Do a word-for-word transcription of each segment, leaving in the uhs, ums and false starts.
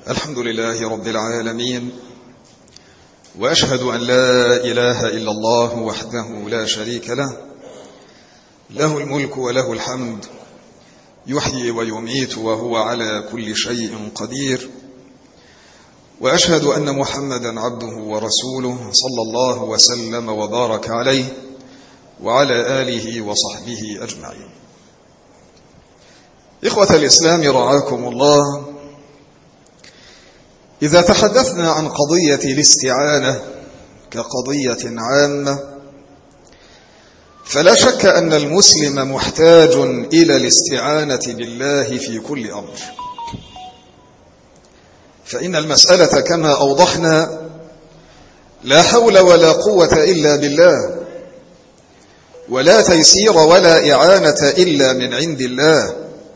الحمد لله رب العالمين، وأشهد أن لا إله إلا الله وحده لا شريك له، له الملك وله الحمد، يحيي ويميت وهو على كل شيء قدير. وأشهد أن محمدا عبده ورسوله صلى الله وسلم وبارك عليه وعلى آله وصحبه أجمعين. إخوة الإسلام رعاكم الله، إذا تحدثنا عن قضية الاستعانة كقضية عامة، فلا شك أن المسلم محتاج إلى الاستعانة بالله في كل أمر، فإن المسألة كما أوضحنا لا حول ولا قوة إلا بالله، ولا تيسير ولا إعانة إلا من عند الله.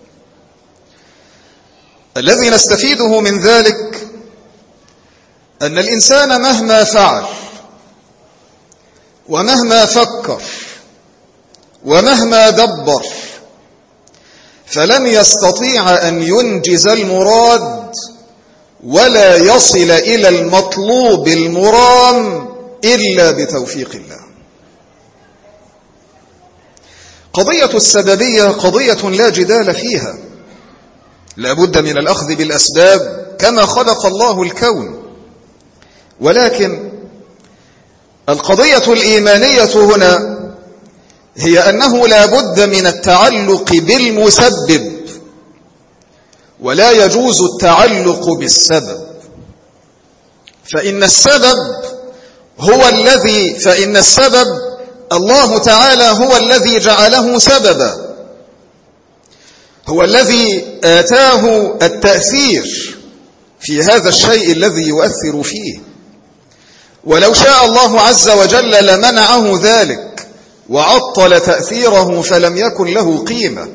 الذي نستفيده من ذلك أن الإنسان مهما فعل ومهما فكر ومهما دبر فلن يستطيع أن ينجز المراد ولا يصل إلى المطلوب المرام إلا بتوفيق الله. قضية السببية قضية لا جدال فيها، لا بد من الأخذ بالأسباب كما خلق الله الكون، ولكن القضية الإيمانية هنا هي أنه لا بد من التعلق بالمسبب، ولا يجوز التعلق بالسبب، فإن السبب هو الذي فإن السبب الله تعالى هو الذي جعله سببا، هو الذي آتاه التأثير في هذا الشيء الذي يؤثر فيه، ولو شاء الله عز وجل لمنعه ذلك وعطل تأثيره فلم يكن له قيمة.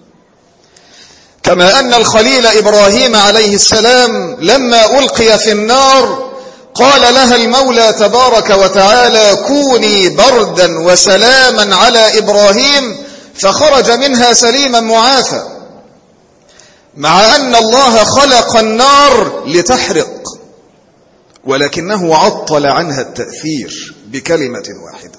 كما أن الخليل إبراهيم عليه السلام لما ألقي في النار قال لها المولى تبارك وتعالى: كوني بردا وسلاما على إبراهيم، فخرج منها سليما معافى، مع أن الله خلق النار لتحرق، ولكنه عطل عنها التأثير بكلمة واحدة.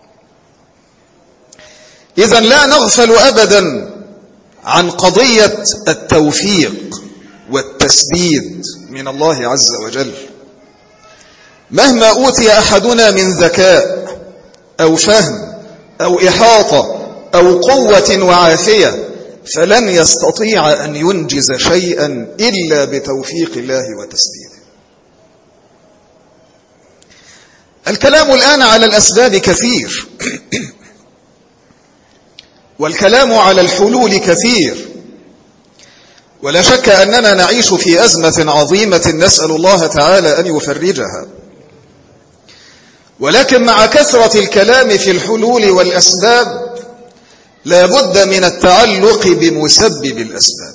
إذن لا نغفل أبدا عن قضية التوفيق والتسديد من الله عز وجل. مهما أوتي أحدنا من ذكاء أو فهم أو إحاطة أو قوة وعافية فلن يستطيع أن ينجز شيئا إلا بتوفيق الله وتسديده. الكلام الآن على الأسباب كثير والكلام على الحلول كثير، ولا شك أننا نعيش في أزمة عظيمة نسأل الله تعالى أن يفرجها، ولكن مع كثرة الكلام في الحلول والأسباب لا بد من التعلق بمسبب الأسباب،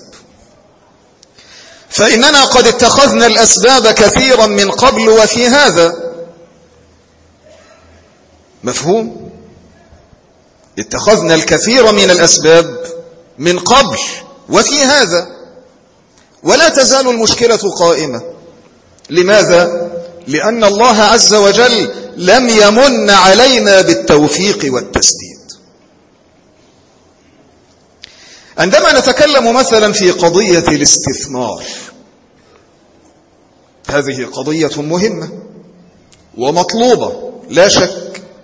فإننا قد اتخذنا الأسباب كثيرا من قبل وفي هذا. مفهوم؟ اتخذنا الكثير من الأسباب من قبل وفي هذا، ولا تزال المشكلة قائمة. لماذا؟ لأن الله عز وجل لم يمن علينا بالتوفيق والتسديد. عندما نتكلم مثلا في قضية الاستثمار، هذه قضية مهمة ومطلوبة لا شك.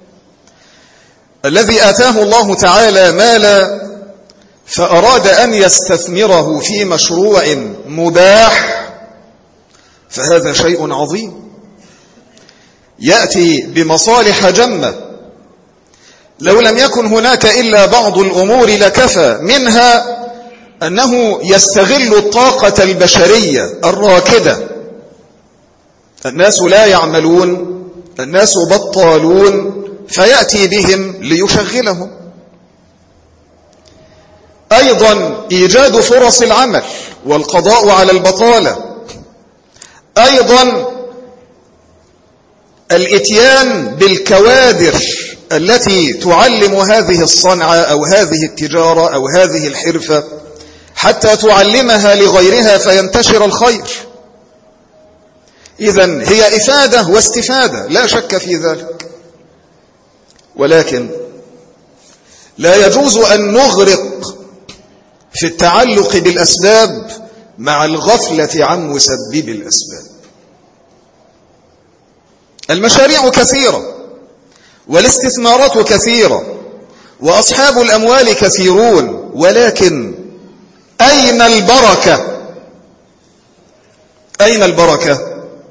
الذي آتاه الله تعالى مالا فأراد أن يستثمره في مشروع مباح فهذا شيء عظيم يأتي بمصالح جمة، لو لم يكن هناك إلا بعض الأمور لكفى، منها أنه يستغل الطاقة البشرية الراكدة. الناس لا يعملون، الناس بطالون، فيأتي بهم ليشغلهم. أيضا إيجاد فرص العمل والقضاء على البطالة، أيضا الإتيان بالكوادر التي تعلم هذه الصنعة أو هذه التجارة أو هذه الحرفة حتى تعلمها لغيرها فينتشر الخير. إذن هي إفادة واستفادة لا شك في ذلك، ولكن لا يجوز أن نغرق في التعلق بالأسباب مع الغفلة عن مسبب الأسباب. المشاريع كثيرة والاستثمارات كثيرة وأصحاب الأموال كثيرون، ولكن أين البركة؟ أين البركة؟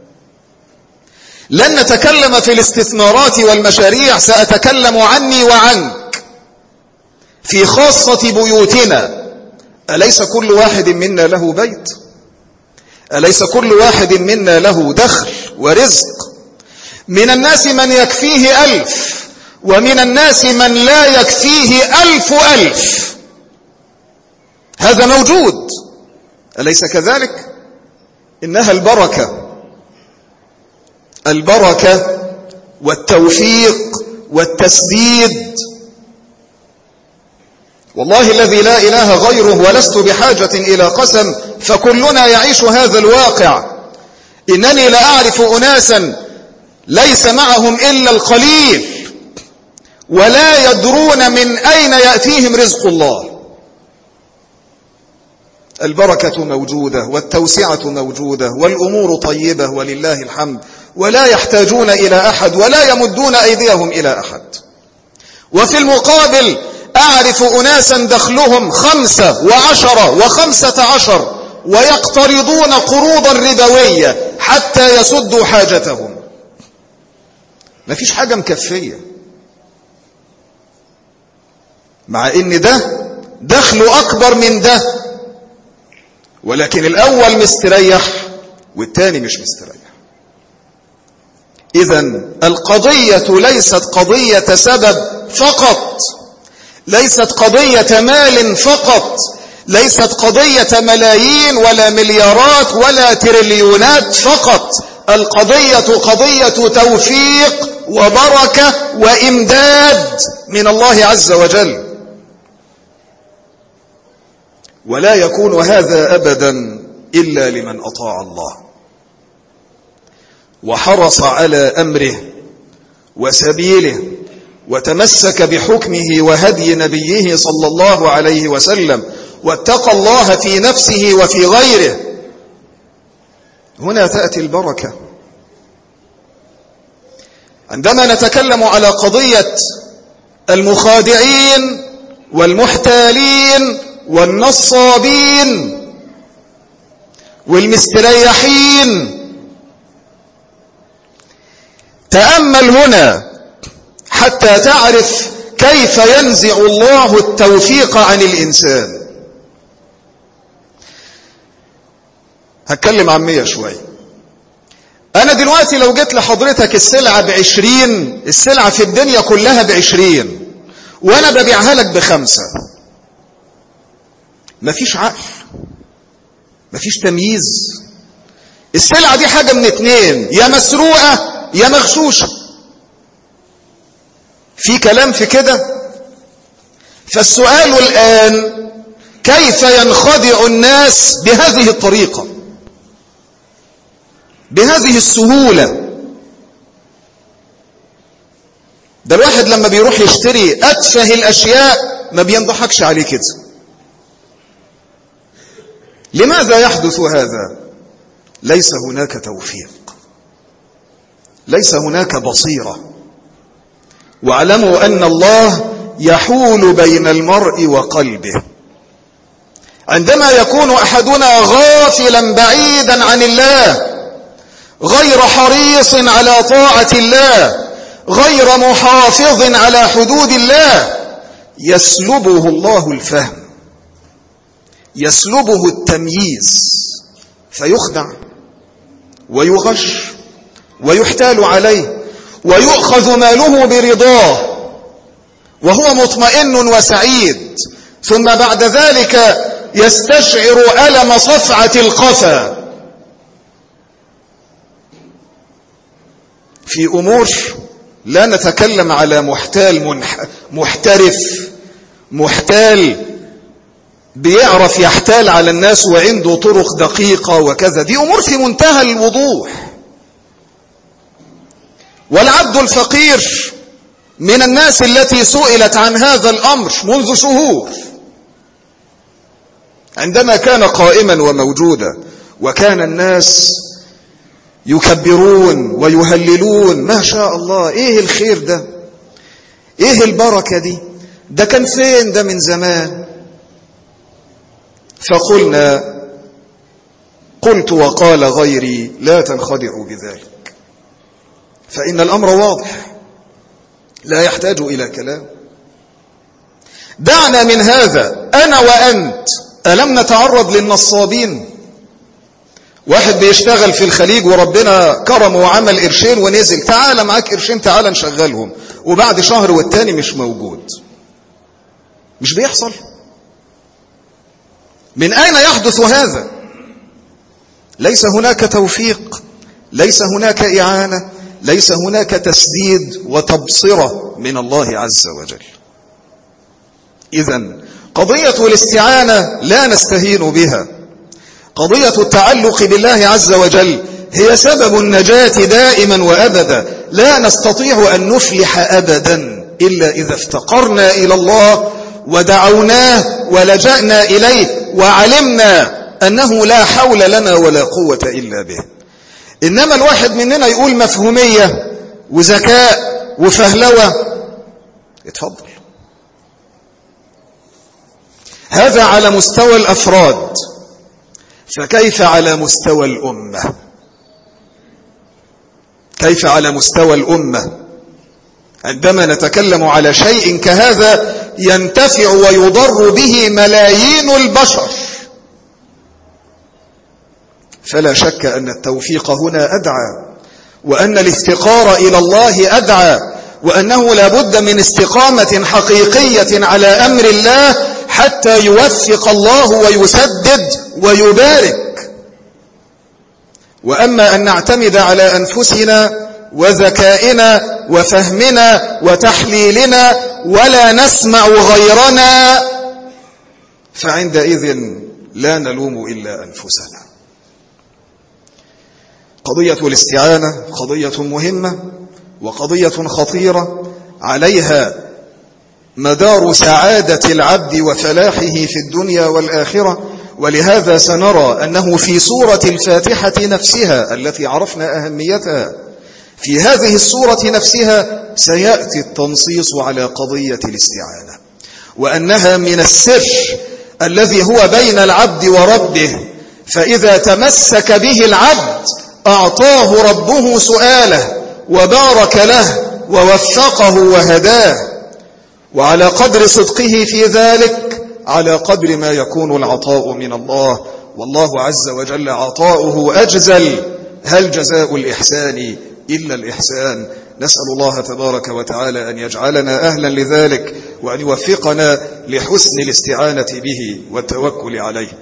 لن نتكلم في الاستثمارات والمشاريع، سأتكلم عني وعنك في خاصة بيوتنا. أليس كل واحد منا له بيت؟ أليس كل واحد منا له دخل ورزق؟ من الناس من يكفيه ألف، ومن الناس من لا يكفيه ألف ألف. هذا موجود، أليس كذلك؟ إنها البركة، البركة والتوفيق والتسديد. والله الذي لا إله غيره، ولست بحاجة إلى قسم، فكلنا يعيش هذا الواقع. إنني لا أعرف أناسا ليس معهم إلا القليل ولا يدرون من أين يأتيهم رزق الله. البركة موجودة والتوسعة موجودة والأمور طيبة ولله الحمد، ولا يحتاجون إلى أحد ولا يمدون أيديهم إلى أحد. وفي المقابل أعرف أناسا دخلهم خمسة وعشرة وخمسة عشر ويقترضون قروضا ربوية حتى يسدوا حاجتهم. ما فيش حاجة مكفية، مع إن ده دخله أكبر من ده، ولكن الأول مستريح والتاني مش مستريح. إذن القضية ليست قضية سبب فقط، ليست قضية مال فقط، ليست قضية ملايين ولا مليارات ولا تريليونات فقط. القضية قضية توفيق وبركة وإمداد من الله عز وجل. ولا يكون هذا أبدا إلا لمن أطاع الله وحرص على أمره وسبيله وتمسك بحكمه وهدي نبيه صلى الله عليه وسلم واتقى الله في نفسه وفي غيره. هنا تأتي البركة. عندما نتكلم على قضية المخادعين والمحتالين والنصابين والمستريحين، تأمل هنا حتى تعرف كيف ينزع الله التوفيق عن الإنسان. هتكلم عامية شوية. أنا دلوقتي لو جيت لحضرتك السلعة بعشرين، السلعة في الدنيا كلها بعشرين، وأنا ببيعها لك بخمسة، مفيش عقل، مفيش تمييز. السلعة دي حاجة من اتنين، يا مسروقة يا مغشوشة. في كلام في كده؟ فالسؤال الآن كيف ينخدع الناس بهذه الطريقة، بهذه السهولة؟ ده الواحد لما بيروح يشتري أتفه الأشياء ما بينضحكش عليه كده. لماذا يحدث هذا؟ ليس هناك توفيق، ليس هناك بصيرة. واعلموا أن الله يحول بين المرء وقلبه. عندما يكون أحدنا غافلا بعيدا عن الله، غير حريص على طاعة الله، غير محافظ على حدود الله، يسلبه الله الفهم، يسلبه التمييز، فيخدع ويغش ويحتال عليه ويؤخذ ماله برضاه وهو مطمئن وسعيد، ثم بعد ذلك يستشعر ألم صفعة القفا في أمور. لا نتكلم على محتال منح... محترف محتال بيعرف يحتال على الناس وعنده طرق دقيقة وكذا، دي أمور في منتهى الوضوح. والعبد الفقير من الناس التي سئلت عن هذا الأمر منذ شهور عندما كان قائما وموجودا، وكان الناس يكبرون ويهللون ما شاء الله، ايه الخير ده، ايه البركة دي، ده كان فين ده من زمان. فقلنا قلت وقال غيري لا تنخدعوا بذلك، فإن الأمر واضح لا يحتاج إلى كلام. دعنا من هذا أنا وأنت، ألم نتعرض للنصابين؟ واحد بيشتغل في الخليج وربنا كرمه وعمل قرشين ونزل، تعال معاك قرشين تعال نشغلهم، وبعد شهر والتاني مش موجود. مش بيحصل؟ من أين يحدث هذا؟ ليس هناك توفيق، ليس هناك إعانة، ليس هناك تسديد وتبصرة من الله عز وجل. إذن قضية الاستعانة لا نستهين بها، قضية التعلق بالله عز وجل هي سبب النجاة دائما وأبدا. لا نستطيع أن نفلح أبدا إلا إذا افتقرنا إلى الله ودعوناه ولجأنا إليه وعلمنا أنه لا حول لنا ولا قوة إلا به. إنما الواحد مننا يقول مفهومية وذكاء وفهلوة، اتفضل. هذا على مستوى الأفراد، فكيف على مستوى الأمة؟ كيف على مستوى الأمة عندما نتكلم على شيء كهذا ينتفع ويضر به ملايين البشر؟ فلا شك أن التوفيق هنا أدعى، وأن الافتقار إلى الله أدعى، وأنه لا بد من استقامة حقيقية على أمر الله حتى يوفق الله ويسدد ويبارك. وأما أن نعتمد على أنفسنا وذكائنا وفهمنا وتحليلنا ولا نسمع غيرنا، فعندئذ لا نلوم إلا أنفسنا. قضية الاستعانة قضية مهمة وقضية خطيرة، عليها مدار سعادة العبد وفلاحه في الدنيا والآخرة. ولهذا سنرى أنه في سورة الفاتحة نفسها التي عرفنا أهميتها، في هذه السورة نفسها سيأتي التنصيص على قضية الاستعانة، وأنها من السر الذي هو بين العبد وربه، فإذا تمسك به العبد أعطاه ربه سؤاله وبارك له ووفقه وهداه، وعلى قدر صدقه في ذلك على قدر ما يكون العطاء من الله، والله عز وجل عطاؤه أجزل. هل جزاء الإحسان إلا الإحسان؟ نسأل الله تبارك وتعالى أن يجعلنا أهلا لذلك، وأن يوفقنا لحسن الاستعانة به والتوكل عليه.